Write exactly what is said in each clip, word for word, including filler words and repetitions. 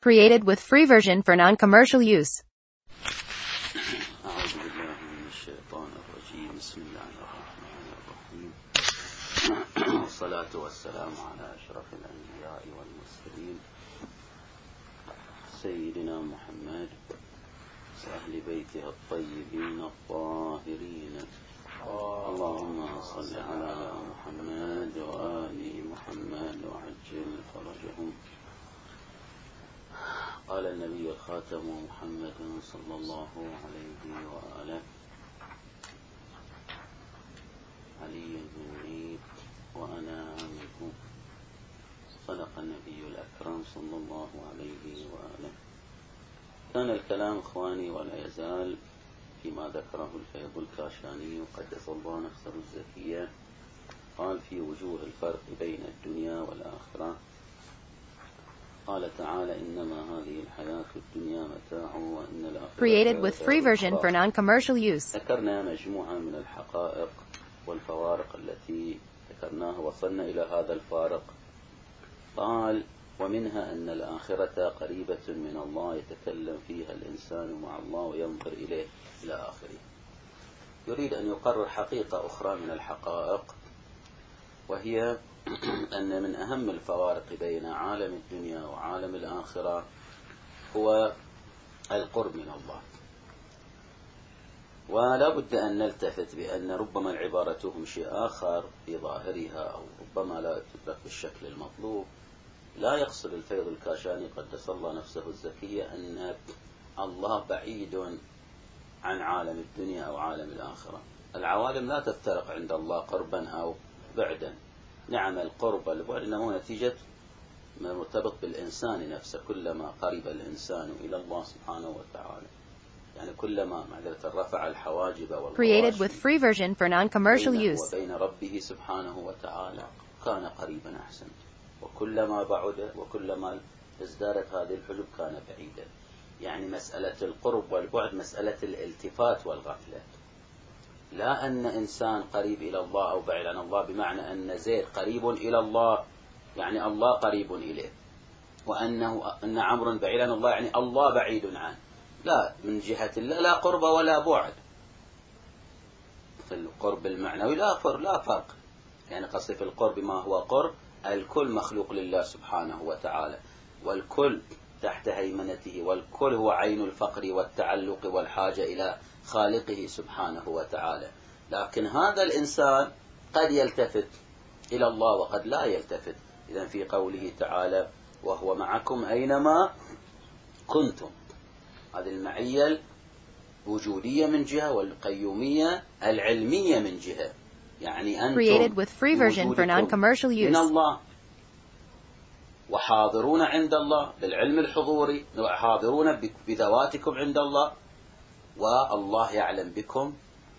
Created with free version for non-commercial use. أعوذ بالله من الشيطان الرجيم. بسم الله الرحمن الرحيم. والصلاة والسلام على أشرف الأنبياء والمرسلين سيدنا محمد وأهل بيته الطيبين الطاهرين. اللهم صل على محمد وآل محمد وعجل فرجهم. قال النبي الخاتم محمد صلى الله عليه وآله: علي مني وأنا منه. صدق النبي الأكرم صلى الله عليه وآله. كان الكلام إخواني ولا يزال فيما ذكره الفيض الكاشاني قدس الله نفسه الزكية. قال في وجوه الفرق بين الدنيا والآخرة. قال تعالى: إنما هذه الحياة الدنيا متاع وإن الآخرة. Created with free version for non-commercial use. ذكرنا مجموعة من الحقائق والفوارق التي ذكرناها. وصلنا إلى هذا الفارق. قال: ومنها أن الآخرة قريبة من الله يتكلم فيها الإنسان مع الله وينظر إليه إلى آخره. يريد أن يقرر حقيقة أخرى من الحقائق، وهي أن من أهم الفوارق بين عالم الدنيا وعالم الآخرة هو القرب من الله. ولا بد أن نلتفت بأن ربما العبارة تهم شيء آخر في ظاهرها، أو ربما لا تدرك بالشكل المطلوب. لا يقصد الفيض الكاشاني قدس الله نفسه الزكية أن الله بعيد عن عالم الدنيا أو عالم الآخرة. العوالم لا تفترق عند الله قربا أو بعدا. نعم، القرب والبعد إنه نتيجة مرتبط بالإنسان نفسه. كلما قرب الإنسان إلى الله سبحانه وتعالى، يعني كلما معذرة رفع الحواجب Created with free version for non-commercial use. وبين ربه سبحانه وتعالى كان قريبا أحسن. وكلما بعد وكلما ازدادت هذه الحجب كان بعيدا. يعني مسألة القرب والبعد مسألة الالتفات والغفلة، لا أن إنسان قريب إلى الله أو بعيد عن الله بمعنى أن زيد قريب إلى الله يعني الله قريب إليه، وأنه أن عمرو بعيد عن الله يعني الله بعيد عنه. لا، من جهة الله لا قرب ولا بعد. في القرب المعنوي لا فرق لا فرق يعني قصدي في القرب ما هو قرب، الكل مخلوق لله سبحانه وتعالى، والكل تحت هيمنته، والكل هو عين الفقر والتعلق والحاجة إلى خالقه سبحانه وتعالى. لكن هذا الإنسان قد يلتفت إلى الله وقد لا يلتفت. إذن في قوله تعالى: وهو معكم أينما كنتم. هذه المعية الوجودية من جهة، والقيومية العلمية من جهة. يعني أنتم Created with free version for non-commercial use. من الله وحاضرون عند الله بالعلم الحضوري، وحاضرون بذواتكم عند الله، والله يعلم بكم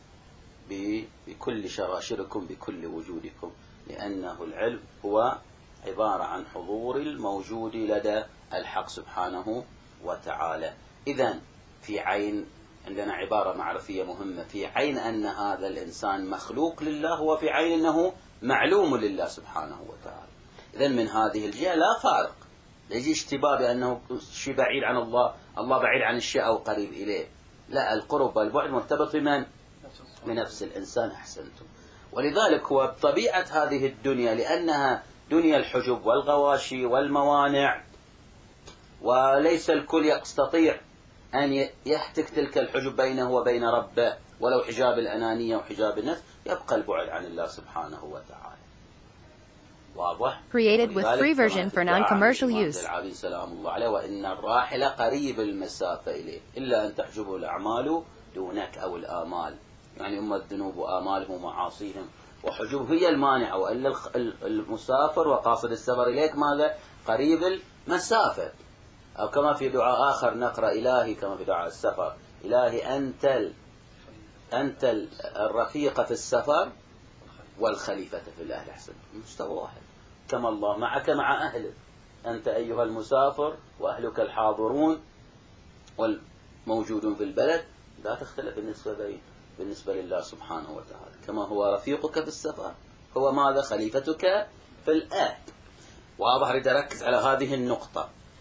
بكل شراشركم بكل وجودكم، لأنه العلم هو عبارة عن حضور الموجود لدى الحق سبحانه وتعالى. إذن في عين عندنا عبارة معرفية مهمة، في عين أن هذا الإنسان مخلوق لله، وفي عين أنه معلوم لله سبحانه وتعالى. إذن من هذه الجهة لا فارق، لا يجي اشتباه بأنه شيء بعيد عن الله، الله بعيد عن الشيء أو قريب إليه. لا، القرب والبعد مرتبط بمن؟ بنفس الإنسان. أحسنتم. ولذلك هو بطبيعة هذه الدنيا، لأنها دنيا الحجب والغواشي والموانع، وليس الكل يستطيع أن يحتك تلك الحجب بينه وبين ربه، ولو حجاب الأنانية وحجاب النفس، يبقى البعد عن الله سبحانه وتعالى. واضح؟ Created with free version for non-commercial use. العالي سلام الله عليه: وإن الراحل قريب المسافة إليه إلا أن تحجبه الأعمال دونك أو الآمال. يعني أما الذنوب وآمالهم ومعاصيهم وحجوب هي المانعة، وإلا المسافر وقاصد السفر إليك ماذا؟ قريب المسافة. أو كما في دعاء آخر نقرأ: إلهي، كما في دعاء السفر: إلهي أنت ال... أنت الرفيق في السفر والخليفة في الأهل. أحسن، مستوى واحد. كما الله معك مع أهلك، أنت أيها المسافر وأهلك الحاضرون والموجودون في البلد، لا تختلف بالنسبة بالنسبة لله سبحانه وتعالى. كما هو رفيقك في السفر هو ماذا؟ خليفتك في الأهل. واضح؟ أريد أركز على هذه النقطة.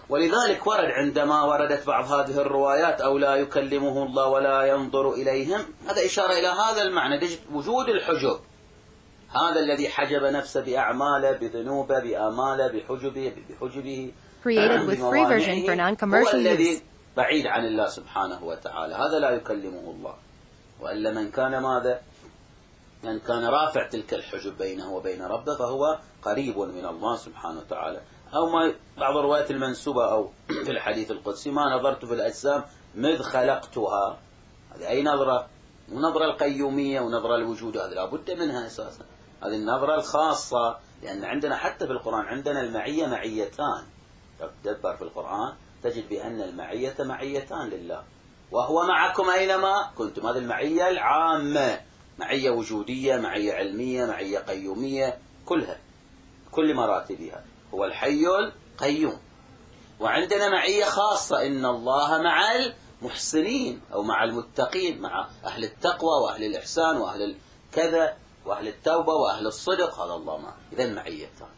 ولذلك ورد عندما وردت بعض هذه الروايات أو لا يكلمه الله ولا ينظر إليهم، هذا إشارة إلى هذا المعنى، وجود الحجب، هذا الذي حجب نفسه بأعماله بذنوبه بآماله بحجبه بحجبه Created with free version for non-commercial هو الذي use. بعيد عن الله سبحانه وتعالى، هذا لا يكلمه الله. وإلا من كان ماذا؟ من كان رافع تلك الحجب بينه وبين ربه فهو قريب من الله سبحانه وتعالى. أو ما بعض الروايات المنسوبة أو في الحديث القدسي ما نظرت في الأجسام مذ خلقتها، هذه أي نظرة؟ ونظرة القيومية ونظرة الوجود، هذه لابد منها أساسا، هذه النظرة الخاصة، لأن عندنا حتى في القرآن عندنا المعية معيتان، تدبر في القرآن تجد بأن المعية معيتان لله، وهو معكم أينما كنتم، هذه المعية العامة، معية وجودية، معية علمية، معية قيومية، كلها كل مراتبها، هو الحي القيوم. وعندنا معية خاصة، إن الله مع المحسنين أو مع المتقين، مع أهل التقوى وأهل الإحسان وأهل الكذا وأهل التوبة وأهل الصدق، هذا الله معه. إذن معيتان،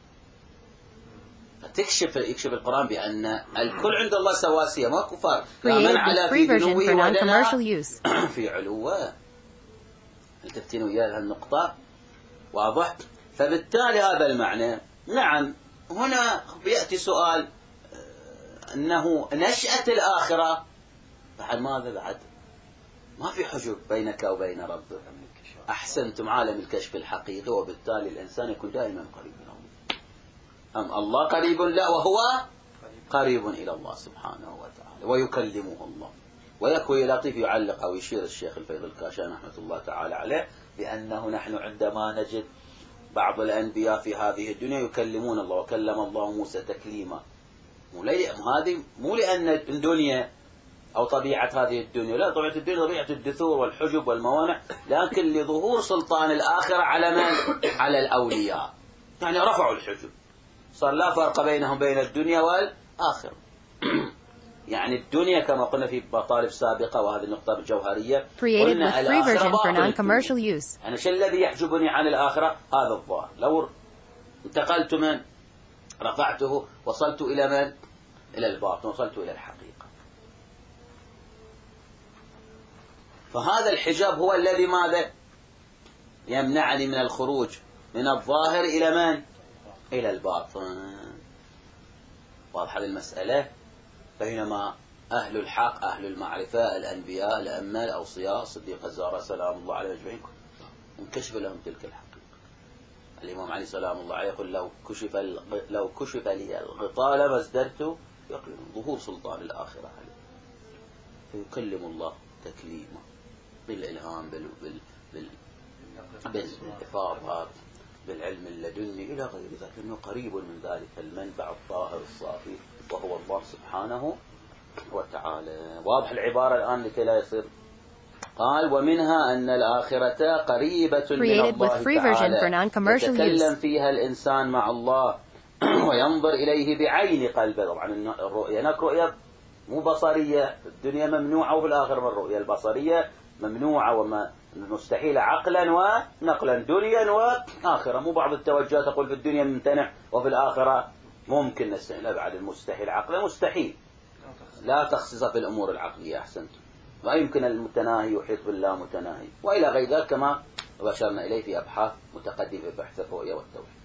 فتكشف يكشف القرآن بأن الكل عند الله سواسية، ما كفار، من على في دنوه ولنا في علوه. التفتين وياها النقطة واضح. فبالتالي هذا المعنى. نعم هنا بيأتي سؤال أنه نشأة الآخرة بعد ماذا؟ بعد ما في حجب بينك وبين ربك، أحسنتم، عالم الكشف الحقيقي، وبالتالي الإنسان يكون دائما قريب من الله. أم الله قريب لا وهو قريب إلى الله سبحانه وتعالى ويكلمه الله. ويكوي لطيف يعلق أو يشير الشيخ الفيض الكاشان رحمة الله تعالى عليه بأنه نحن عندما نجد بعض الأنبياء في هذه الدنيا يكلمون الله، وكلم الله موسى تكليما، هذه مو لأن الدنيا أو طبيعة هذه الدنيا، لا، طبيعة الدنيا طبيعة الدثور والحجب والموانع، لكن لظهور سلطان الآخرة على من؟ على الأولياء، يعني رفعوا الحجب، صار لا فرق بينهم بين الدنيا والآخرة. يعني الدنيا كما قلنا في مطالب سابقة، وهذه النقطة الجوهرية، قلنا الآخرة باطل. أنا شو الذي يحجبني عن الآخرة؟ هذا الظاهر. لو انتقلت من رفعته وصلت إلى من؟ إلى الباطن، وصلت إلى الحقيقة. فهذا الحجاب هو الذي ماذا؟ يمنعني من الخروج من الظاهر إلى من؟ إلى الباطن. واضح هذه المسألة. بينما أهل الحق أهل المعرفة الأنبياء الأئمة الأوصياء الصديق الزهراء سلام الله عليه أجمعين انكشف لهم تلك الحقيقة. الإمام علي سلام الله عليه يقول لو كشف لو كشف لي الغطاء لما ازددت يقول ظهور سلطان الآخرة عليه، فيكلم الله تكليما بالإلهام بال بال بال بالإفاضة بالعلم اللدني إلى غير ذلك، إنه قريب من ذلك المنبع الطاهر الصافي وهو الله سبحانه وتعالى. واضح العبارة الآن لكي لا يصير. قال ومنها أن الآخرة قريبة من الله تعالى يتكلم فيها الإنسان مع الله وينظر إليه بعين قلبه. طبعا الرؤية هناك رؤية مو بصرية، الدنيا ممنوعة، وفي الآخرة من الرؤية البصرية ممنوعة وما مستحيلة عقلا ونقلا، دنيا وآخرة. مو بعض التوجهات تقول في الدنيا ممتنع وفي الآخرة ممكن نستحيل، لا، بعد المستحيل عقلا مستحيل، لا تخصص في الأمور العقلية. أحسنت. ما يمكن المتناهي يحيط بالله متناهي وإلى غير ذلك كما بشرنا إليه في أبحاث متقدمة في بحث الرؤية والتوحيد.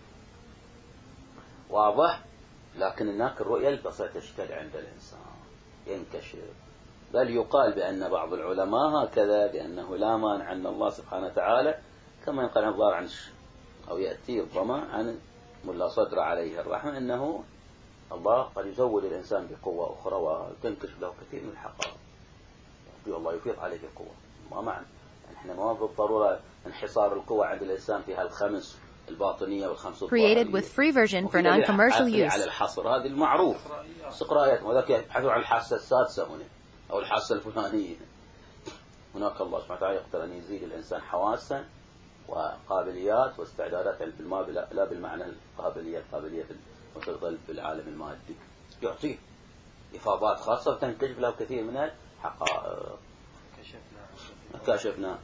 واضح. لكن هناك الرؤية البصرية تشتد عند الإنسان ينكشف، بل يقال بأن بعض العلماء هكذا بأنه لا مانع أن الله سبحانه وتعالى كما ينقل الظاهر عن أو يأتي الضمى عن ملا صدر عليه الرحمة أنه الله قد يزود الإنسان بقوة أخرى وتنكشف له كثير من الحقائق، الله يفيض عليه القوة. ما معنى يعني احنا ما بالضرورة انحصار القوة عند الإنسان في هالخمس الباطنية والخمس الظاهرية. Created with free version for non-commercial use. على الحصر هذه المعروف استقراءات، وذاك يبحثون عن الحاسة السادسة هنا أو الحاسة الفلانية. هناك الله سبحانه وتعالى يقدر أن يزيد الإنسان حواسا وقابليات واستعدادات لا بالمعنى القابلية القابلية وتظل في العالم المادي، يعطيه إفاضات خاصة وتنكشف له كثير من الحقائق. كشفنا كشفنا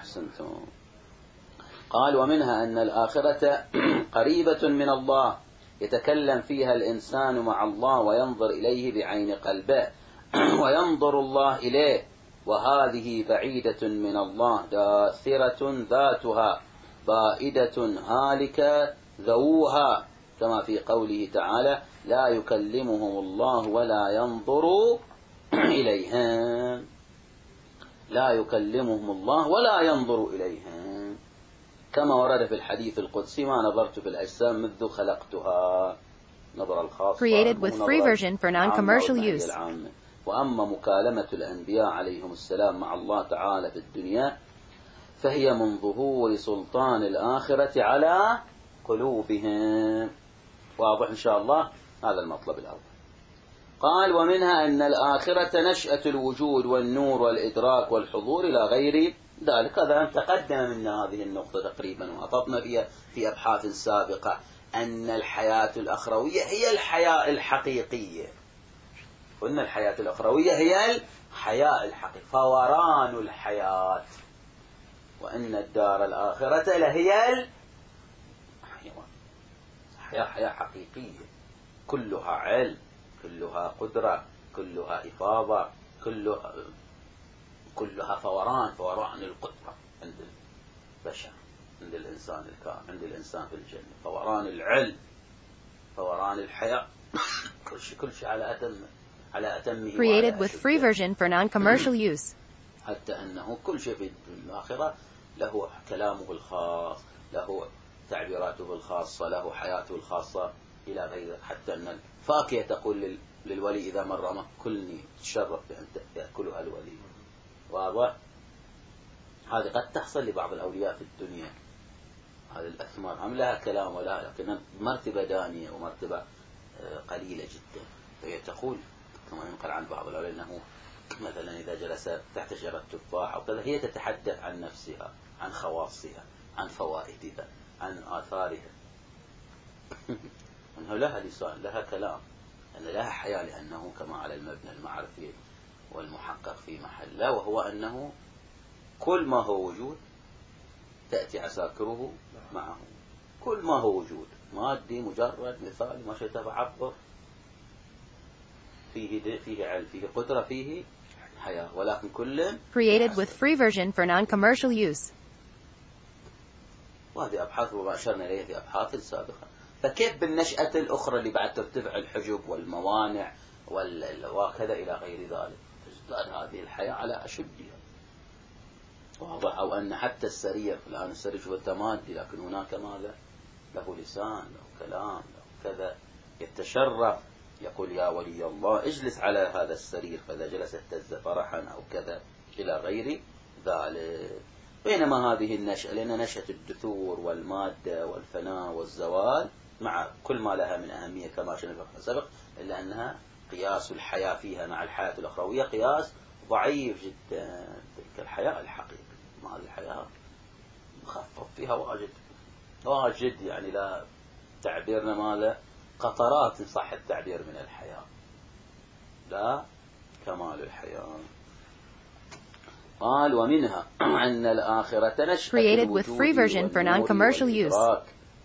أحسنتم. قال ومنها أن الآخرة قريبة من الله يتكلم فيها الإنسان مع الله وينظر إليه بعين قلبه وينظر الله إليه، وهذه بعيدة من الله، داثرة ذاتها، بائدة هالكة ذووها، كما في قوله تعالى: لا يكلمهم الله ولا ينظر إليهم، لا يكلمهم الله ولا ينظر إليهم، كما ورد في الحديث القدسي: ما نظرت في الأجسام منذ خلقتها. نظر الخاصة Created with free version for non-commercial use. وأما مكالمة الأنبياء عليهم السلام مع الله تعالى في الدنيا فهي من ظهور سلطان الآخرة على قلوبهم. واضح إن شاء الله هذا المطلب الأول. قال: ومنها أن الآخرة نشأة الوجود والنور والإدراك والحضور إلى غير ذلك. هذا أن تقدم منا هذه النقطة تقريبا وأفضنا فيها في أبحاث سابقة، أن الحياة الأخروية هي الحياة الحقيقية. قلنا الحياة الأخروية هي الحياة الحقيقية، فوران الحياة، وأن الدار الآخرة لهي الحيوان، حياة حياة حقيقية، كلها علم، كلها قدرة، كلها إفاضة، كلها كلها فوران، فوران القدرة عند البشر، عند الإنسان الكامل، عند الإنسان في الجنة، فوران العلم، فوران الحياة، كل شيء كل شيء على أتم على أتمه. Created with free version for non-commercial use. حتى أنه كل شيء في الآخرة له كلامه الخاص، له تعبيراته الخاصة، له حياته الخاصة إلى غيره. حتى أن الفاكهة تقول للولي إذا مر أمامك: كلني، تشرف بأن يأكلها الولي. واضح؟ هذه قد تحصل لبعض الأولياء في الدنيا، هذه الأثمار هم لها كلام ولا، لكن مرتبة دانية ومرتبة قليلة جدا. فهي تقول كما ينقل عن بعض الأولياء أنه مثلا إذا جلس تحت شجرة تفاح أو كذا هي تتحدث عن نفسها، عن خواصها، عن فوائدها، عن آثارها. أنه لها لسان، لها كلام، أن لها حياة، لأنه كما على المبنى المعرفي والمحقق في محله، وهو أنه كل ما هو وجود تأتي عساكره معه، كل ما هو وجود مادي مجرد مثال ما شئت فعبر، فيه فيه علم، فيه قدرة، فيه حياة، ولكن كل Created with free version for non-commercial use. وهذه أبحاث وما أشرنا إليها في أبحاث سابقة. فكيف بالنشأة الأخرى اللي بعد ترتفع الحجب والموانع وكذا إلى غير ذلك، تزداد هذه الحياة على أشدها. واضح؟ أو أن حتى السرير، الآن السرير شوف التمادي، لكن هناك ماذا؟ له لسان، له كلام، له كذا، يتشرف، يقول: يا ولي الله اجلس على هذا السرير، فإذا جلس اهتز فرحا أو كذا إلى غير ذلك. بينما هذه النشأة، لأن نشأة الدثور والمادة والفناء والزوال مع كل ما لها من أهمية كما شرنا في السابق، إلا أنها قياس الحياة فيها مع الحياة الأخروية قياس ضعيف جدا. تلك الحياة الحقيقية، ما هذه الحياة مخفف فيها واجد واجد، يعني لا تعبيرنا ماذا؟ قطرات إن صح التعبير من الحياة، لا كمال الحياة. قال: ومنها أن الآخرة نشأة الوجود والنور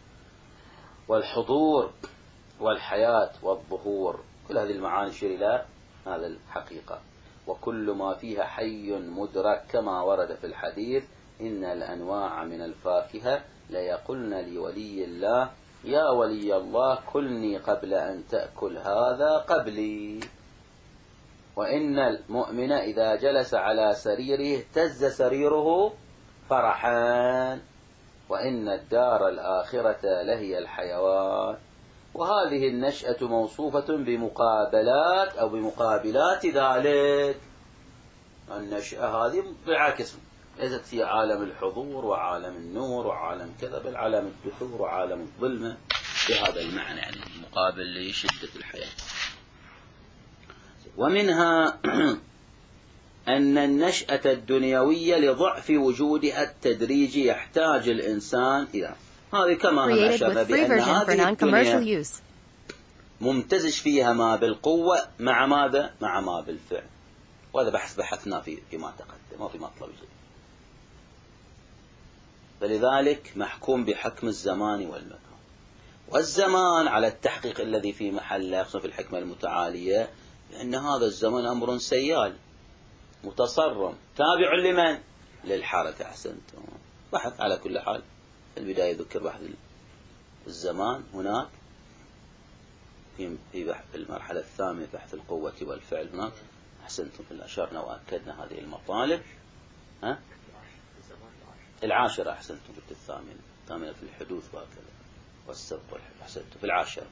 والحضور والحياة والظهور. كل هذه المعاني تشير إلى هذا الحقيقة. وكل ما فيها حي مدرك، كما ورد في الحديث: إن الأنواع من الفاكهة ليقلن لولي الله: يا ولي الله كلني قبل أن تأكل هذا قبلي. وإن المؤمن إذا جلس على سريره اهتز سريره فرحان. وإن الدار الآخرة لهي الحيوان. وهذه النشأة موصوفة بمقابلات أو بمقابلات ذلك. النشأة هذه بعكس، ليست في عالم الحضور وعالم النور وعالم كذا، بل عالم الدثور وعالم الظلمة بهذا المعنى، يعني مقابل لشدة الحياة. ومنها أن النشأة الدنيوية لضعف وجودها التدريجي يحتاج الإنسان إلى هذه، كما هم أشار بأن هذه الدنيا ممتزج فيها ما بالقوة مع ماذا؟ مع ما بالفعل. وهذا بحث بحثنا فيه فيما تقدم وفي مطلب جديد. فلذلك محكوم بحكم الزمان والمكان. والزمان على التحقيق الذي في محله خصوصا في الحكمة المتعالية، لأن هذا الزمن أمر سيال متصرم تابع لمن؟ للحركة. أحسنتم. بحث على كل حال في البداية ذكر بحث الزمان هناك في في المرحلة الثامنة بحث القوة والفعل هناك. أحسنتم. في أشرنا وأكدنا هذه المطالب. ها؟ العاشرة. أحسنتم. في الثامنة الثامنة في الحدوث وهكذا والسبق والحدوث. أحسنتم. في العاشرة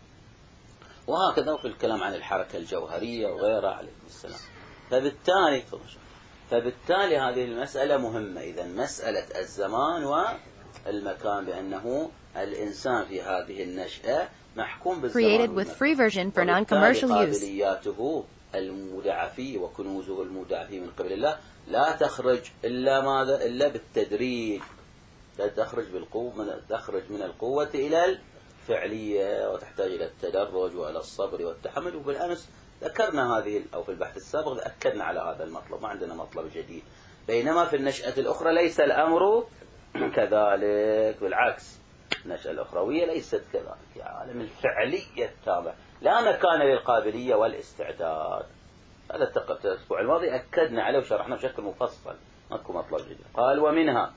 وهكذا في الكلام عن الحركة الجوهرية وغيرها عليكم السلام. فبالتالي فبالتالي هذه المسألة مهمة. إذا مسألة الزمان والمكان بأنه الإنسان في هذه النشأة محكوم بالزمان والمكان. قابلياته المودعة فيه وكنوزه المودعة فيه من قبل الله لا تخرج إلا ماذا؟ إلا بالتدريج. لا تخرج بالقوة من تخرج من القوة إلى الفعلية وتحتاج إلى التدرج وإلى الصبر والتحمل. وبالأمس ذكرنا هذه أو في البحث السابق أكدنا على هذا المطلب. ما عندنا مطلب جديد. بينما في النشأة الأخرى ليس الأمر كذلك. بالعكس النشأة الأخروية ليست كذلك. يا عالم الفعلية التامة لا مكان للقابلية والاستعداد. هذا الأسبوع الماضي أكدنا عليه وشرحنا بشكل مفصل. ماكو مطلب جديد. قال ومنها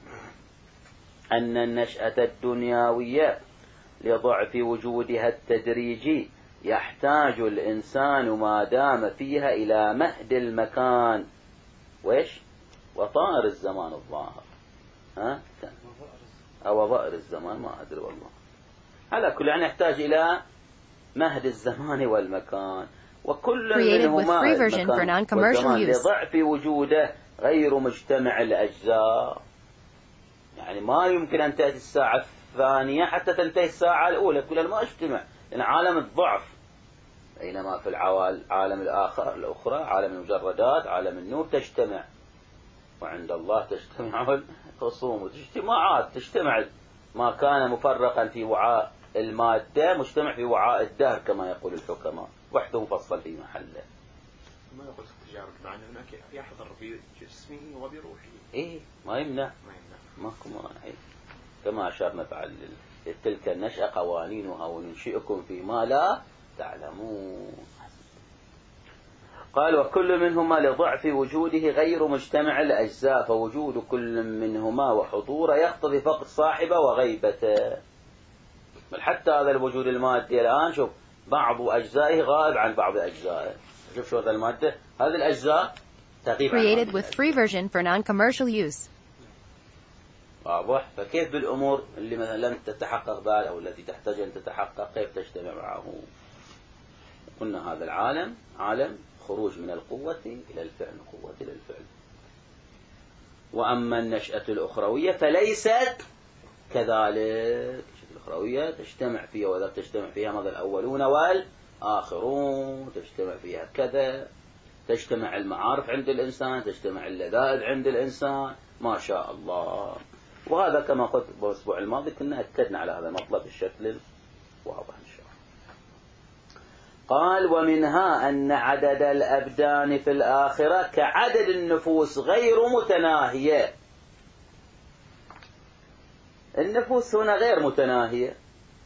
أن النشأة الدنيوية لضعف وجودها التدريجي يحتاج الإنسان ما دام فيها إلى مهد المكان وإيش وطائر الزمان الظاهر. ها أو ظائر الزمان ما أدري والله. على كل يعني يحتاج إلى مهد الزمان والمكان. وكل منهما المكان والزمان لضعف وجوده غير مجتمع الأجزاء. يعني ما يمكن أن تأتي الساعة الثانية حتى تنتهي الساعة الأولى كلها ما اجتمع. لأن عالم الضعف. بينما في العالم الآخر الأخرى عالم المجردات عالم النور تجتمع. وعند الله تجتمع الخصوم واجتماعات تجتمع. ما كان مفرقا في وعاء المادة مجتمع في وعاء الدهر كما يقول الحكماء. وحده مفصل في محله. ما يقول التجارب مع أن هناك يحضر في جسمه وبروحه. إيه ما يمنع. ماكو مانع. كما أشرنا بعد تلك النشأة قوانينها وننشئكم فيما لا تعلمون. قال وكل منهما لضعف وجوده غير مجتمع الأجزاء فوجود كل منهما وحضوره يقتضي فقد صاحبه وغيبته. بل حتى هذا الوجود المادي الآن شوف بعض أجزائه غائب عن بعض أجزائه. شوف شو هذا المادة هذه الأجزاء تغيب Created with free version for non-commercial use. واضح. فكيف بالأمور اللي مثلا لم تتحقق بعد أو التي تحتاج أن تتحقق كيف تجتمع معه؟ قلنا هذا العالم عالم خروج من القوة إلى الفعل القوة إلى الفعل. وأما النشأة الأخروية فليست كذلك. الأخروية تجتمع فيها وإذا تجتمع فيها ماذا الأولون والآخرون تجتمع فيها كذا. تجتمع المعارف عند الإنسان تجتمع اللذائذ عند الإنسان ما شاء الله. وهذا كما قلت بالأسبوع الماضي كنا أكدنا على هذا المطلب بالشكل واضح إن شاء الله. قال ومنها أن عدد الأبدان في الآخرة كعدد النفوس غير متناهية. النفوس هنا غير متناهية.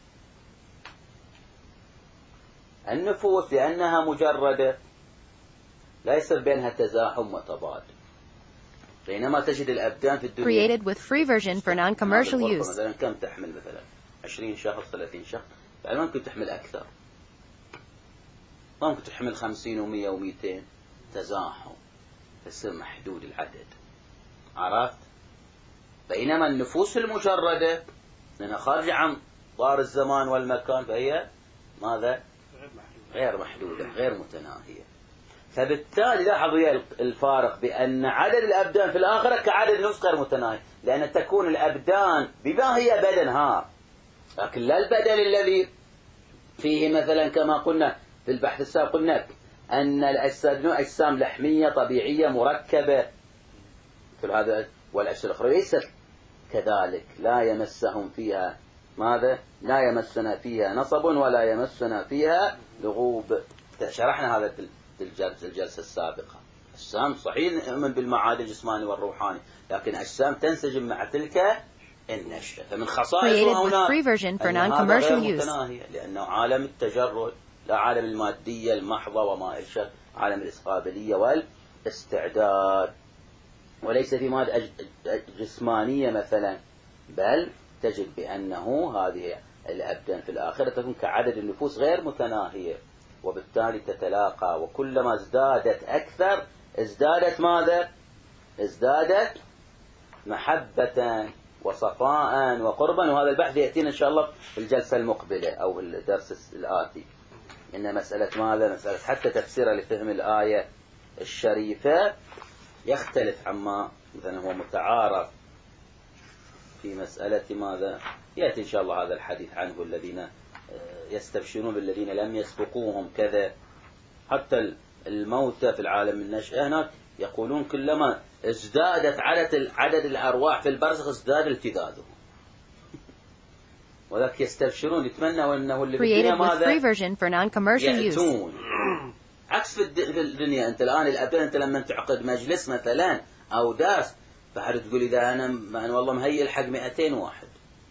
النفوس لأنها مجردة ليس بينها تزاحم وتضاد. بينما تجد الأبدان في الدنيا Created with free version for non-commercial use. مثلا كم تحمل مثلا عشرين شخص ثلاثين شخص. يعني ممكن تحمل أكثر. ممكن تحمل خمسين ومية ومئتين. تزاحم تصير محدود العدد. عرفت؟ بينما النفوس المجردة لأنها خارجة عن طار الزمان والمكان فهي ماذا؟ غير محدودة غير متناهية. فبالتالي لاحظوا الفارق بأن عدد الأبدان في الآخرة كعدد النفوس غير متناهي. لأن تكون الأبدان بما هي بدنها لكن لا البدن الذي فيه مثلا كما قلنا في البحث السابق قلنا أن الأجسام لحمية طبيعية مركبة في هذا والأجسام الأخرى ليست كذلك. لا يمسهم فيها ماذا؟ لا يمسنا فيها نصب ولا يمسنا فيها لغوب. شرحنا هذا الجلسة السابقة. أجسام صحيح نؤمن بالمعاد الجسماني والروحاني لكن أجسام تنسجم مع تلك النشأة. فمن خصائصه Created with هنا free version for أن هذا non-commercial غير use. متناهي، لأنه عالم التجرد، لا عالم المادية المحضة وما إلشى، عالم الإسقابلية والاستعداد، وليس في مادة جسمانية مثلا، بل تجد بأنه هذه الأبدان في الآخرة تكون كعدد النفوس غير متناهية، وبالتالي تتلاقى، وكلما ازدادت أكثر ازدادت ماذا؟ ازدادت محبة وصفاء وقربا. وهذا البحث يأتينا إن شاء الله في الجلسة المقبلة أو الدرس الآتي. إن مسألة ماذا؟ مسألة حتى تفسير لفهم الآية الشريفة يختلف عما مثلا هو متعارف في مسألة ماذا؟ يأتي إن شاء الله هذا الحديث عنه، الذين يستبشرون بالذين لم يسبقوهم كذا. حتى الموتى في العالم النشأة هناك يقولون كلما ازدادت عدد عدد الأرواح في البرزخ ازداد التذاذهم، وذلك يستبشرون يتمنوا أنه اللي بالدنيا ماذا يأتون. عكس في الدنيا أنت الآن الأبدان، أنت لما تعقد مجلس مثلا أو درس، فحد تقول إذا أنا, أنا والله مهيئ الحق مئتين واحد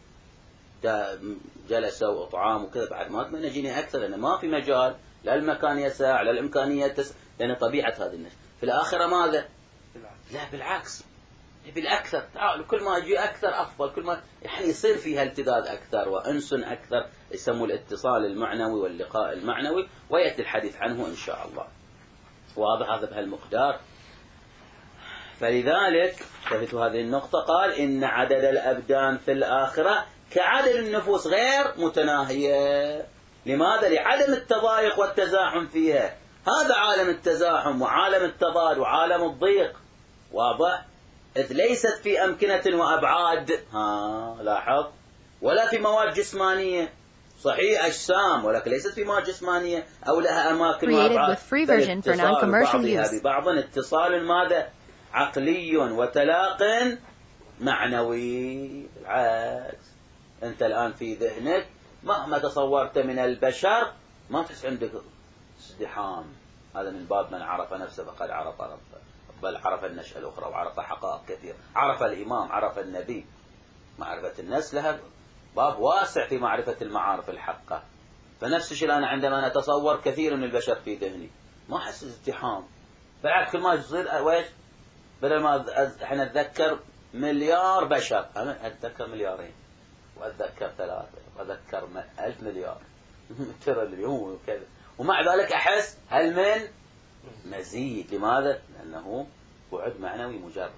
جلسوا وطعام وكذا، بعد ما أتمنى جيني أكثر، لأن ما في مجال، لا المكان يسع لا الإمكانية تسع، لأن طبيعة هذه الناس. في الآخرة ماذا؟ لا بالعكس، بالأكثر، تعالوا كل ما أجي أكثر أفضل، كل ما يعني يصير فيها التذاذ أكثر وأنس أكثر، يسموا الاتصال المعنوي واللقاء المعنوي، ويأتي الحديث عنه إن شاء الله. واضح هذا بهالمقدار. فلذلك ثبت هذه النقطة، قال إن عدد الأبدان في الآخرة كعدد النفوس غير متناهية. لماذا؟ لعدم التضايق والتزاحم فيها. هذا عالم التزاحم وعالم التضاد وعالم الضيق، واضح؟ إذ ليست في أمكنة وأبعاد، ها لاحظ، ولا في مواد جسمانية، صحيح أجسام ولكن ليست في مواد جسمانية أو لها أماكن وأبعاد، اتصال بعضها ببعض، اتصال ماذا؟ عقلي وتلاق معنوي. العكس، أنت الآن في ذهنك مهما تصورت من البشر ما تحس عندك ازدحام. هذا من باب من عرف نفسه فقد عرف ربه، بل عرف النشأة الأخرى وعرف حقائق كثير، عرف الإمام، عرف النبي. معرفة الناس لها باب واسع في معرفة المعارف الحقة. فنفس الشيء أنا عندما نتصور كثير من البشر في ذهني ما أحس ازدحام، بالعكس كل ما يصير ويش، بدل ما احنا نتذكر مليار بشر أنا أتذكر مليارين، وأتذكر ثلاثة، وأتذكر ألف مليار ترى اليوم وكذا، ومع ذلك أحس هل من مزيد. لماذا؟ لأنه بعد معنوي مجرد.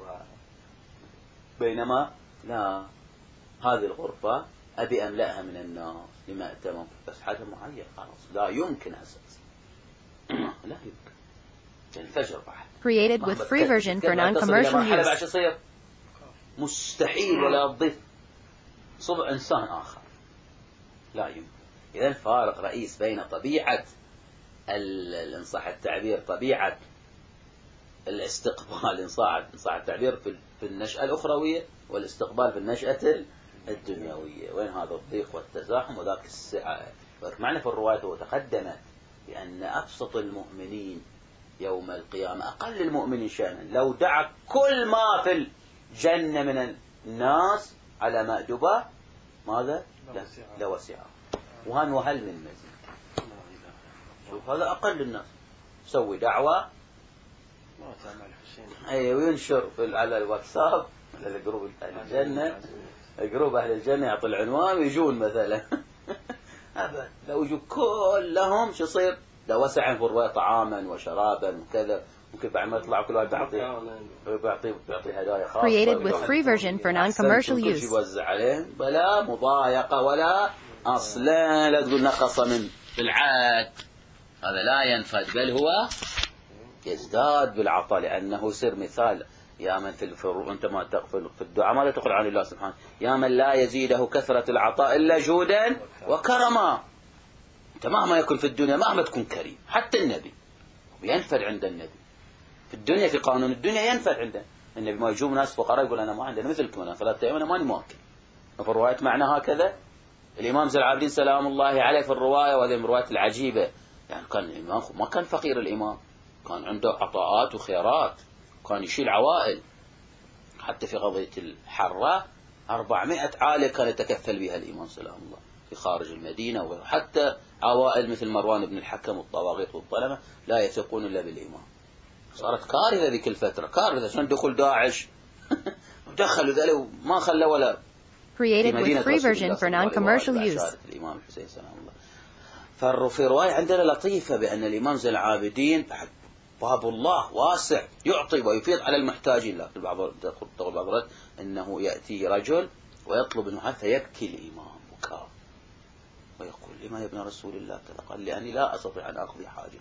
بينما لا، هذه الغرفة أبي أملأها من الناس لما أتمم، بس حاجة معينة خلاص لا يمكن أساس لا يمكن. الفجر بعد created with free version for non-commercial use. يصير مستحيل ولا تضيف صبع إنسان آخر، لا يمكن. إذا الفارق رئيس بين طبيعة إن صح التعبير طبيعة الاستقبال إن صح التعبير في النشأة الأخروية، والاستقبال في النشأة الدنيوية. وين هذا الضيق والتزاحم وذاك السعة. معنى في الرواية وتقدمت بأن أبسط المؤمنين يوم القيامة أقل المؤمنين شأنا لو دعا كل ما في الجنة من الناس على مأدبة ماذا؟ لوسعه. وهن وهل من مزيد. شوف هذا أقل الناس سوي دعوة أي وينشر في على الواتساب على الجروب أهل الجنة، جروب أهل الجنة يعطي العنوان ويجون مثلا أبدا لو يجوا كلهم شو يصير؟ لو وسع في الرواية طعاما وشرابا وكذا، ممكن بعد ما يطلع كل واحد بيعطي بيعطي بيعطي هدايا خاصة. Created with free version for non-commercial use. يوزع عليهم بلا مضايقة ولا أصلا لا تقول نقص من بالعاد، هذا لا ينفد بل هو يزداد بالعطاء، لأنه يصير مثال يا من في الفر... أنت ما تغفل في الدعاء ماذا تقول عن الله سبحانه؟ يا من لا يزيده كثرة العطاء إلا جودا وكرما. أنت مهما يكون في الدنيا مهما تكون كريم، حتى النبي ينفد عند النبي في الدنيا، في قانون الدنيا ينفد عنده النبي. ما يجون ناس فقراء يقول أنا ما عندنا مثلكم، أنا ثلاثة أيام أنا ماني ماكل. في الرواية معنى هكذا. الإمام زين العابدين سلام الله عليه في الرواية، وهذه من الروايات العجيبة، يعني كان الإمام ما كان فقير، الإمام كان عنده عطاءات وخيرات، كان يشيل عوائل. حتى في قضية الحرة أربعمائة عالة كان يتكفل بها الإمام سلام الله في خارج المدينة، وحتى عوائل مثل مروان بن الحكم والطواغيت والظلمة لا يثقون إلا بالإمام. صارت كارثة ذيك الفترة، كارثة. شلون دخول داعش ودخلوا ذلك وما خلى ولا Created with free version for non-commercial use. الإمام الحسين سلام الله. ففي رواية عندنا لطيفة بأن الإمام زين العابدين بعد باب الله واسع يعطي ويفيض على المحتاجين، لكن بعض تقول بعض أنه يأتي رجل ويطلب منه حتى يبكي الإمام بكاء ويقول: لما يا ابن رسول الله كذا؟ قال: لأني لا أستطيع أن أقضي حاجة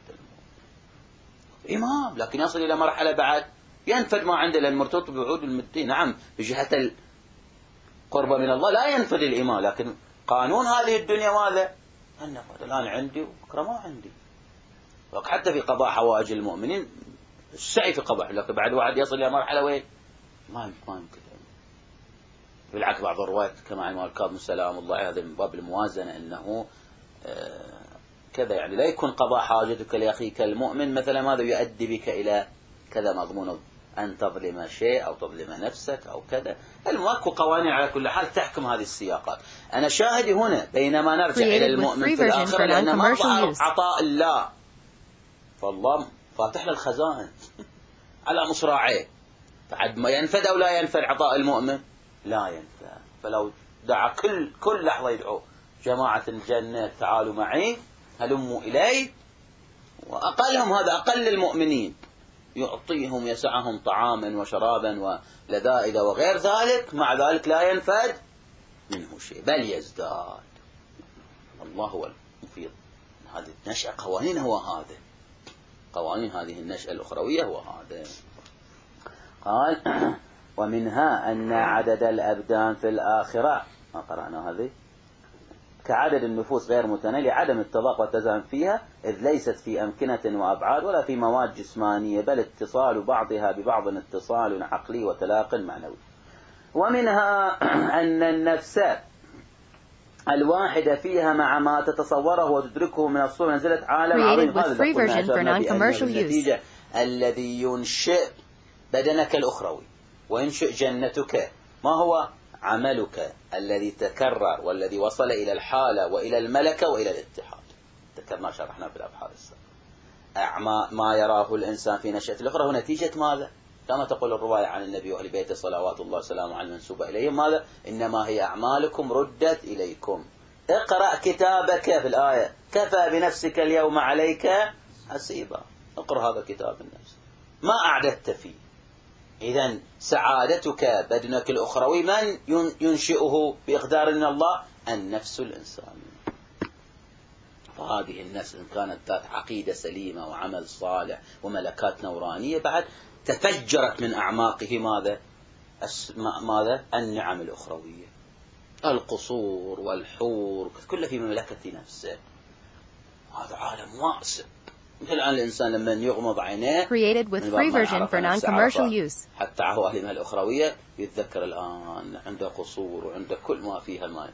الإمام. لكن يصل إلى مرحلة بعد ينفذ ما عنده، لأن مرتبط بوعود المدين. نعم بجهة القرب من الله لا ينفذ الإمام، لكن قانون هذه الدنيا ماذا؟ النفذ. الآن عندي وبكرة ما عندي. حتى في قضاء حوائج المؤمنين السعي في قضاء، لكن بعد واحد يصل إلى مرحلة وين ما ما يمكن. بالعكس بعض الروايات كما عن الكاظم سلام الله هذا من باب الموازنة، أنه آه كذا يعني لا يكون قضاء حاجتك لأخيك المؤمن مثلا ماذا يؤدي بك إلى كذا مضمون أن تظلم شيء أو تظلم نفسك أو كذا. الماكو قوانين على كل حال تحكم هذه السياقات. أنا شاهدي هنا بينما نرجع إلى المؤمن في الآخرة لأن ما عطاء الله، فالله فاتح له الخزائن على مصراعيه، بعد ما ينفد أو لا ينفد عطاء المؤمن لا ينفد. فلو دعا كل كل لحظة يدعو جماعة الجنة تعالوا معي هلموا إلي، وأقلهم هذا أقل المؤمنين يعطيهم يسعهم طعاما وشرابا ولذائذ وغير ذلك، مع ذلك لا ينفد منه شيء بل يزداد. الله هو المفيض. هذه النشأة قوانين هو هذا، قوانين هذه النشأة الأخروية هو هذا. قال: ومنها أن عدد الأبدان في الآخرة، ما قرأنا هذه، كعدد النفوس غير متناهي لعدم التضاق والتزاحم فيها، إذ ليست في أمكنة وأبعاد ولا في مواد جسمانية، بل اتصال بعضها ببعض اتصال عقلي وتلاق معنوي. ومنها أن النفس الواحدة فيها مع ما تتصوره وتدركه من الصور منزلة عالم عظيم. هذا النتيجة الذي ينشئ بدنك الأخروي وينشئ جنتك ما هو عملك الذي تكرر والذي وصل إلى الحالة وإلى الملكة وإلى الاتحاد. ذكرنا شرحنا في الأبحاث السابقة. ما يراه الإنسان في نشأة الأخرى هو نتيجة ماذا؟ كما تقول الرواية عن النبي وأهل بيته صلوات الله وسلامه على المنسوبة إليهم ماذا؟ إنما هي أعمالكم ردت إليكم. اقرأ كتابك في الآية كفى بنفسك اليوم عليك حسيبا. اقرأ هذا كتاب النفس ما أعددت فيه. إذن سعادتك بدنك الأخروي من ينشئه بإقدار من الله؟ النفس الإنسانية. فهذه النفس إن كانت ذات عقيدة سليمة وعمل صالح وملكات نورانية بعد تفجرت من أعماقه ماذا؟ ماذا؟ النعم الأخروية، القصور والحور كله في مملكة نفسه. هذا عالم واسع. مثل الآن الإنسان لما يغمض عينيه created with free version for non-commercial use. حتى عوالمها الأخروية يتذكر الآن عنده قصور وعنده كل ما فيها الماء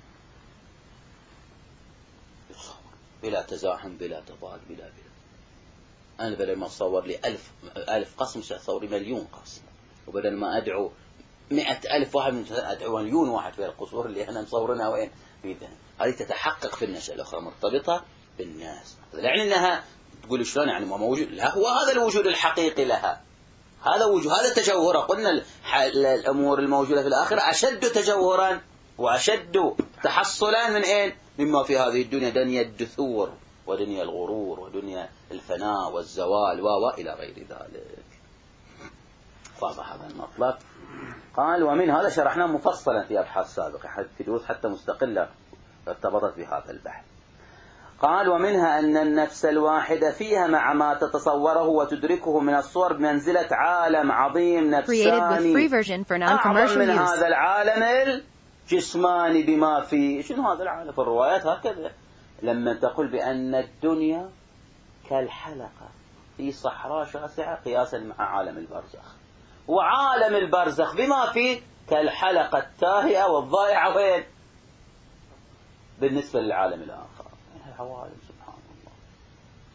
بلا تزاحم بلا تضاد بلا بلا. أنا بدل ما أصور لي ألف ألف قسم سأصور مليون قسم، وبدل ما أدعو مئة ألف واحد من أدعو مليون واحد في القصور اللي احنا مصورنا وين في ذهن. هذه تتحقق في النشأة الأخرى مرتبطة بالناس. يعني أنها تقول شلون يعني ما موجود لها، هو هذا الوجود الحقيقي لها، هذا وجود هذا تجوهرا. قلنا الأمور الموجودة في الآخرة أشد تجوهرا وأشد تحصلا من إيه؟ مما في هذه الدنيا، دنيا الدثور ودنيا الغرور ودنيا الفناء والزوال وإلى غير ذلك. واضح هذا المطلب. قال: ومن هذا شرحنا مفصلا في أبحاث سابقة في دروس حتى مستقلة ارتبطت بهذا البحث. قال: ومنها أن النفس الواحدة فيها مع ما تتصوره وتدركه من الصور بمنزلة عالم عظيم نفساني أعظم من هذا العالم الجسماني بما فيه. شنو هذا العالم؟ في الروايات هكذا لما تقول بأن الدنيا كالحلقة في صحراء شاسعة قياسا مع عالم البرزخ، وعالم البرزخ بما فيه كالحلقة التاهئة والضائعة وين بالنسبة للعالم الآخر. العوالم سبحان الله.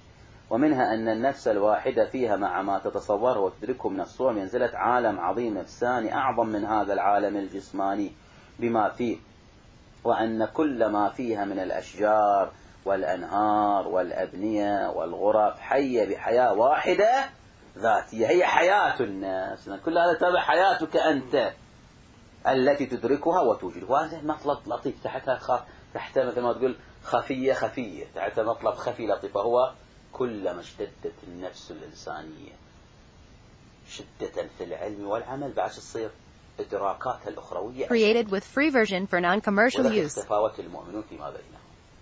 ومنها أن النفس الواحدة فيها مع ما تتصوره وتدركه من الصور منزلة عالم عظيم نفساني أعظم من هذا العالم الجسماني بما فيه، وأن كل ما فيها من الأشجار والأنهار والأبنية والغرف حية بحياة واحدة ذاتية هي حياة الناس، كل هذا تابع حياتك أنت التي تدركها وتوجدها. وهذا مطلب لطيف تحتها خ... تحت مثل ما تقول خفية خفية، تحت مطلب خفي لطيف، هو كلما اشتدت النفس الإنسانية شدة في العلم والعمل بعد تصير إدراكاتها الأخروية created with free version for non-commercial use. تفاوت المؤمنون فيما بينهم.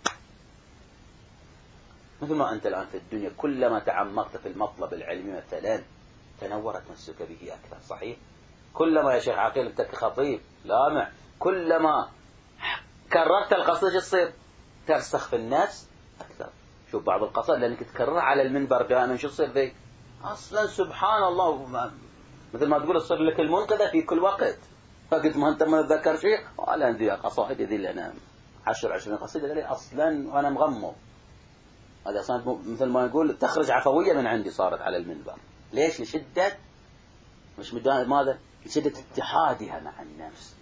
مثل ما أنت الآن في الدنيا كلما تعمقت في المطلب العلمي مثلا تنورت نفسك به أكثر، صحيح؟ كلما يا شيخ عقيل أنت كخطيب لامع كلما كررت القصيدة شو تصير؟ ترسخ في النفس أكثر. شوف بعض القصائد لأنك تكررها على المنبر دائما شو تصير فيك؟ أصلا سبحان الله مثل ما تقول تصير لك المنقذة في كل وقت. فقد ما أنت ما تذكر شيء ولا عندي قصائد ذي اللي أنا عشر عشرين قصيدة ذي أصلا وأنا مغمض. هذا أصلا مثل ما يقول تخرج عفوية من عندي صارت على المنبر. ليش؟ لشدة مش مدان ماذا؟ لشدة اتحادها مع النفس.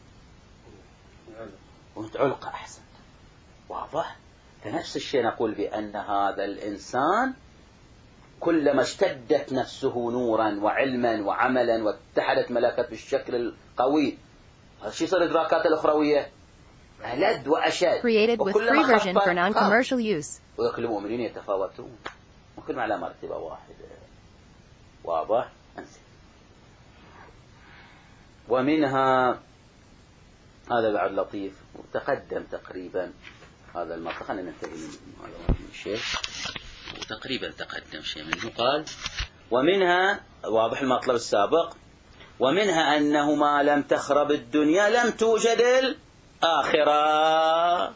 وتعلق أحسن. واضح؟ فنفس الشيء نقول بأن هذا الإنسان كلما اشتدت نفسه نورا وعلما وعملا واتحدت ملكته بالشكل القوي شو يصير إدراكات الأخروية ألد وأشد. created with free version for non-commercial use. وكل المؤمنين يتفاوتون وكل على مرتبة واحدة. واضح؟ أنسي. ومنها هذا بعد لطيف وتقدم تقريبا هذا المطلق. خلينا ننتهي من هذا الشيء وتقريبا تقدم شيء منه. قال ومنها واضح المطلب السابق ومنها أنه ما لم تخرب الدنيا لم توجد الآخرة.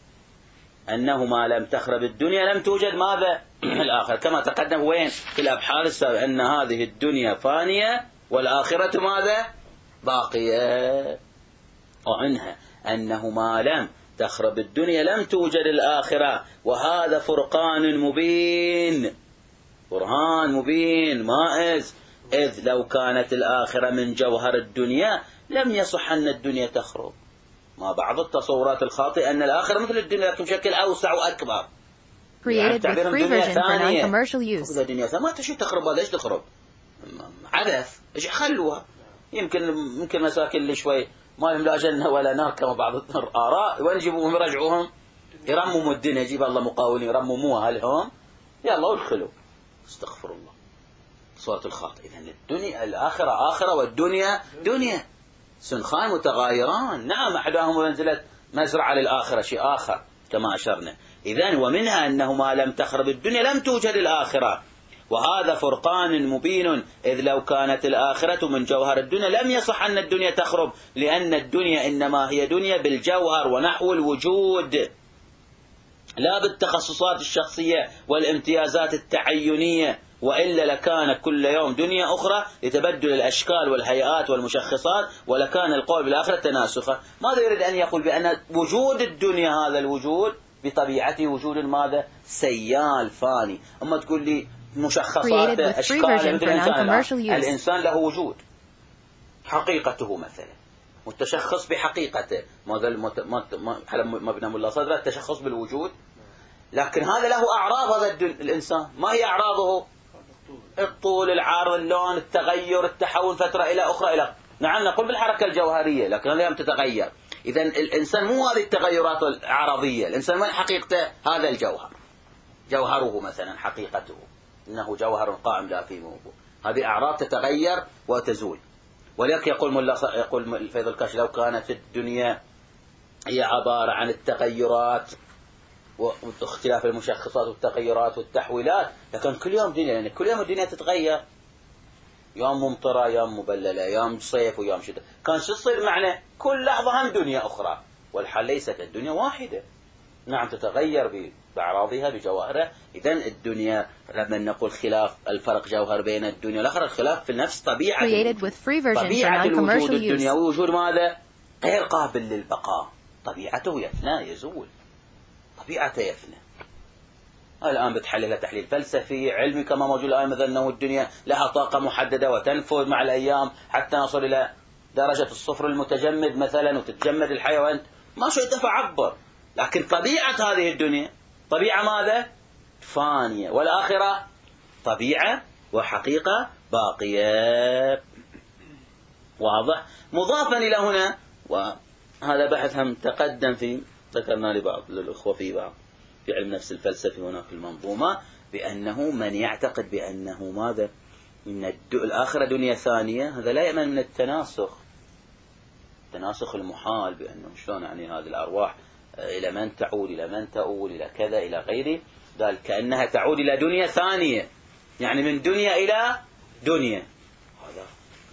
أنه ما لم تخرب الدنيا لم توجد ماذا؟ الآخرة كما تقدم وين في الأبحاث السابقة أن هذه الدنيا فانية والآخرة ماذا؟ باقية. وعنها أنه ما لم تخرب الدنيا لم توجد الآخرة وهذا فرقان مبين برهان مبين مائز إذ لو كانت الآخرة من جوهر الدنيا لم يصح أن الدنيا تخرب. ما بعض التصورات الخاطئة أن الآخرة مثل الدنيا لكن بشكل أوسع وأكبر. created with free version for non-commercial use. الدنيا ما تشي تخرب هذا إيش تخرب؟ عبث إيش خلوها. يمكن ممكن مساكن اللي شوي ما لهم لا جنة ولا نار كما بعض الآراء وين يجيبوهم يرجعوهم يرمموا الدنيا يجيب الله مقاولين يرمموها لهم يلا ادخلوا. استغفر الله صورة الخاطئ. إذن الدنيا الآخرة آخرة والدنيا دنيا سنخان متغايران. نعم أحدهم منزلة مزرعة للآخرة شيء آخر كما أشرنا. إذن ومنها أنه ما لم تخرب الدنيا لم توجد الآخرة وهذا فرقان مبين إذ لو كانت الآخرة من جوهر الدنيا لم يصح أن الدنيا تخرب لأن الدنيا إنما هي دنيا بالجوهر ونحو الوجود لا بالتخصصات الشخصية والامتيازات التعينية وإلا لكان كل يوم دنيا أخرى لتبدل الأشكال والهيئات والمشخصات ولكان القول بالآخرة تناسخا. ماذا يريد أن يقول؟ بأن وجود الدنيا هذا الوجود بطبيعته وجود ماذا؟ سيال فاني. أما تقول لي مشخصات أشكال الإنسان, الإنسان له وجود حقيقته مثلا متشخص بحقيقته ماذا مبنى الله صدر التشخص بالوجود لكن هذا له أعراض. هذا الإنسان ما هي أعراضه؟ الطول العرض اللون التغير التحول فترة إلى أخرى إلى نعم نقول بالحركة الجوهرية لكن هذا تتغير. إذن الإنسان مو هذه التغيرات العرضية. الإنسان ما حقيقته؟ هذا الجوهر جوهره مثلا حقيقته إنه جوهر قائم لا في موضوع. هذه أعراض تتغير وتزول. ولذلك يقول ملا يقول فيض الكاش لو كانت الدنيا هي عبارة عن التغيرات واختلاف المشخصات والتغيرات والتحويلات لكن كل يوم دنيا لأن كل يوم الدنيا تتغير يوم ممطرة يوم مبللة يوم صيف ويوم شتاء. كان شو يصير معنى كل لحظة هم دنيا أخرى والحال ليست الدنيا واحدة. نعم تتغير بأعراضها بجوهرها. إذن الدنيا لما نقول خلاف الفرق جوهر بين الدنيا والآخرة الخلاف في نفس طبيعة طبيعة الوجود الدنيا ووجود ماذا غير قابل للبقاء. طبيعته يفنى يزول طبيعته يفنى. الآن بتحللها تحليل فلسفي علمي كما موجود الآن، مثلا أنه الدنيا لها طاقة محددة وتنفذ مع الأيام حتى نصل إلى درجة الصفر المتجمد مثلا وتتجمد الحياة وأنت ما شئت فعبر. لكن طبيعة هذه الدنيا طبيعة ماذا؟ فانية، والآخرة طبيعة وحقيقة باقية. واضح؟ مضافا إلى هنا، وهذا بحث هم تقدم في ذكرنا لبعض للأخوة في بعض في علم نفس الفلسفي هناك المنظومة، بأنه من يعتقد بأنه ماذا؟ إن الآخرة دنيا ثانية، هذا لا يأمن من التناسخ، التناسخ المحال، بأنه شلون يعني هذه الأرواح إلى من تعود إلى من تؤول إلى كذا إلى غيره. قال كأنها تعود إلى دنيا ثانية، يعني من دنيا إلى دنيا. هذا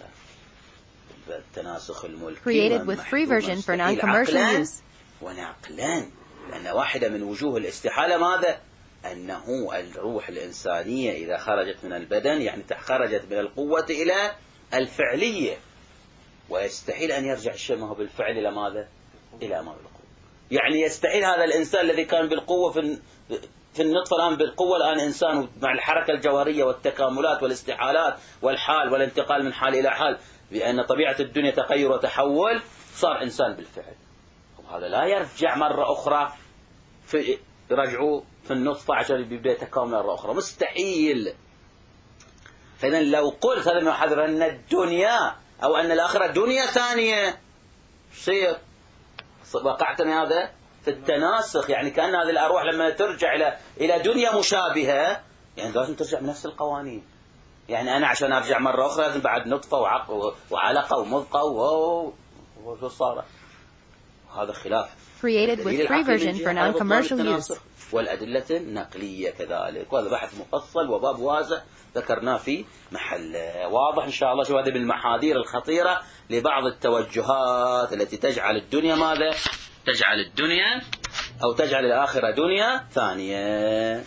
التناسخ الملكي created with free version for non-commercial use. ونعقلان، لأن واحدة من وجوه الاستحالة ماذا؟ أنه الروح الإنسانية إذا خرجت من البدن يعني خرجت من القوة إلى الفعلية، ويستحيل أن يرجع الشيء ما هو بالفعل إلى ماذا؟ إلى ما بالقوة. يعني يستحيل هذا الإنسان الذي كان بالقوة في في النطفة الآن بالقوة، الآن إنسان مع الحركة الجوهرية والتكاملات والاستحالات والحال والانتقال من حال إلى حال، بأن طبيعة الدنيا تغير وتحول، صار إنسان بالفعل. هذا لا يرجع مرة أخرى في رجعوا في النطفة عشان يبدأ يتكامل مرة أخرى، مستحيل. فإذا لو قلت هذا المحاضرة أن الدنيا أو أن الآخرة دنيا ثانية، صير وقعتني هذا في التناسخ، يعني كأن هذه الأرواح لما ترجع إلى إلى دنيا مشابهة يعني لازم ترجع بنفس القوانين. يعني أنا عشان أرجع مرة أخرى لازم بعد نطفة وعقل وعلقة ومضغة وشو صار. هذا خلاف created with free version for non-commercial use. والأدلة النقلية كذلك، وهذا بحث مفصل وباب واسع ذكرناه في محل واضح إن شاء الله. شو هذه بالمحاذير الخطيرة لبعض التوجهات التي تجعل الدنيا ماذا؟ تجعل الدنيا أو تجعل الآخرة دنيا ثانية.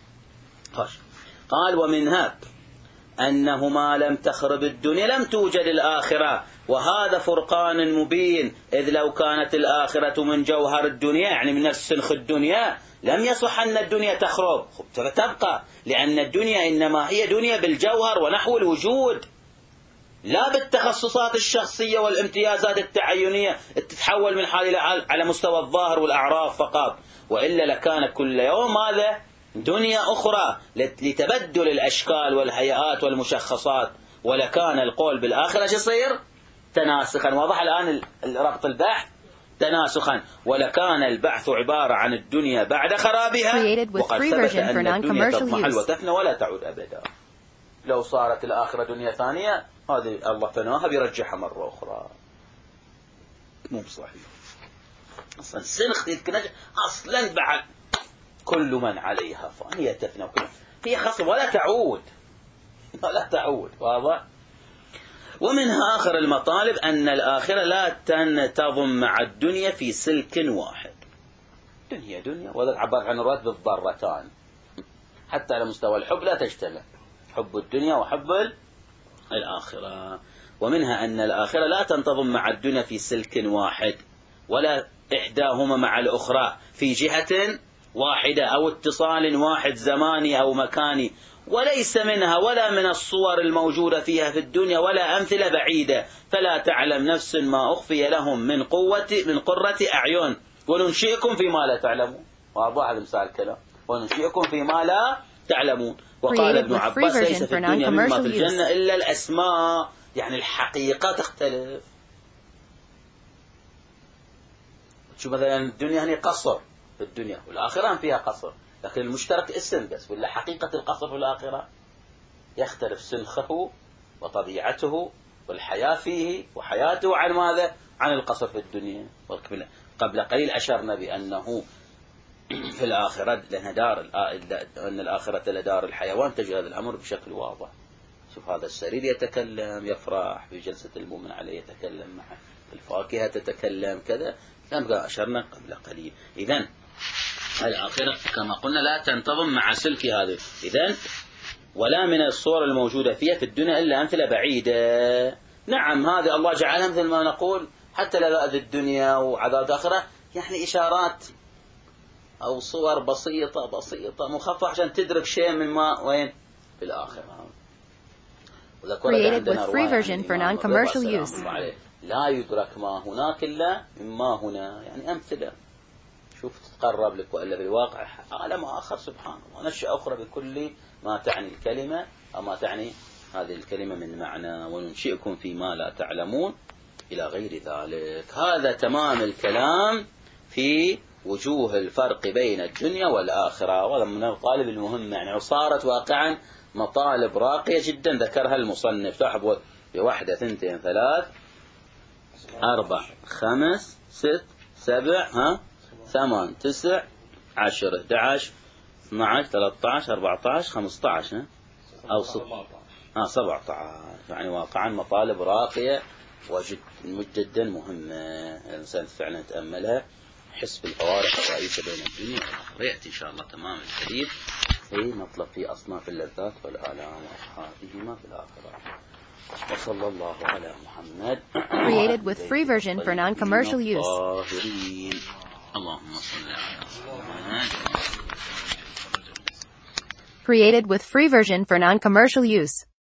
قال ومنها أنه ما لم تخرب الدنيا لم توجد الآخرة، وهذا فرقان مبين، إذ لو كانت الآخرة من جوهر الدنيا يعني من نفس سنخ الدنيا لم يصح أن الدنيا تخرب فتبقى، لأن الدنيا إنما هي دنيا بالجوهر ونحو الوجود، لا بالتخصصات الشخصية والامتيازات التعينية تتحول من حال إلى حال على مستوى الظاهر والأعراف فقط، وإلا لكان كل يوم ماذا؟ دنيا أخرى لتبدل الأشكال والهيئات والمشخصات، ولكان القول بالآخرة يصير تناسخا. واضح الآن ربط البحث؟ تناسخا، ولكان البحث عبارة عن الدنيا بعد خرابها، وقد ثبت أن الدنيا تضمحل وتفنى ولا تعود أبدا. لو صارت الآخرة دنيا ثانية هذه الله فناها بيرجعها مرة أخرى، مو صحيح. أصلا سنخ أصلا بعد كل من عليها فان هي تفنى هي خصم ولا تعود ولا تعود. واضح؟ ومنها آخر المطالب أن الآخرة لا تنتظم مع الدنيا في سلك واحد. دنيا دنيا، وهذا عبر عن الرد بالضرتان، حتى على مستوى الحب لا تجتمع، حب الدنيا وحب الآخرة. ومنها أن الآخرة لا تنتظم مع الدنيا في سلك واحد، ولا إحداهما مع الأخرى في جهة واحدة أو اتصال واحد زماني أو مكاني، وليس منها ولا من الصور الموجودة فيها في الدنيا ولا أمثلة بعيدة، فلا تعلم نفس ما أخفي لهم من قوة من قرة أعين وننشئكم فيما لا تعلمون. واضح هذا مثال الكلام، وننشئكم فيما لا تعلمون. وقال ابن عباس ليس في الدنيا مما في الجنة إلا الأسماء، يعني الحقيقة تختلف. شو مثلا الدنيا هني قصر في الدنيا والآخرة فيها قصر، لكن المشترك اسم بس، ولا حقيقة القصر في الآخرة يختلف سنخه وطبيعته والحياة فيه وحياته عن ماذا؟ عن القصر في الدنيا. قبل قليل أشرنا بأنه في الآخرة لأنها دار أن الآخرة لدار الحيوان، تجد هذا الأمر بشكل واضح. شوف هذا السرير يتكلم يفرح في جلسة المؤمن عليه، يتكلم معه الفاكهة تتكلم كذا، كما أشرنا قبل قليل. إذن الآخرة كما قلنا لا تنتظم مع سلك هذا، إذن ولا من الصور الموجودة فيها في الدنيا إلا أمثلة بعيدة. نعم هذا الله جعلها مثل ما نقول حتى لذات الدنيا وعذاب الآخرة، يعني إشارات أو صور بسيطة بسيطة مخففة عشان تدرك شيء من ما وين في الآخرة. Created with free version for non-commercial use. لا يدرك ما هناك إلا مما هنا، يعني أمثلة شوف تتقرب لك وإلا بالواقع عالم آخر سبحان الله، نشأة أخرى بكل ما تعني الكلمة أو ما تعني هذه الكلمة من معنى، وننشئكم فيما لا تعلمون إلى غير ذلك. هذا تمام الكلام في وجوه الفرق بين الدنيا والآخرة، وهذا من الطالب المهم، يعني صارت واقعا مطالب راقية جدا ذكرها المصنف، تحب بواحدة ثنتين ثلاث أربع خمس ست سبع ها ثمان تسع عشر احد عشر اثنا عشر ثلاثة عشر أربعة عشر خمسة عشر أو سبعة آه سبعة عشر، يعني واقعا مطالب راقية وجد جدا مهمة الإنسان فعلا يتأملها، يحس بالفوارق الرئيسة بين الدنيا والآخرة. يأتي إن شاء الله تمام الحديث في مطلب في أصناف اللذات والآلام وأصحابهما في الآخرة. وصلى الله على محمد. Created with free version for non-commercial use. اللهم صل على محمد. Created with free version for non-commercial use.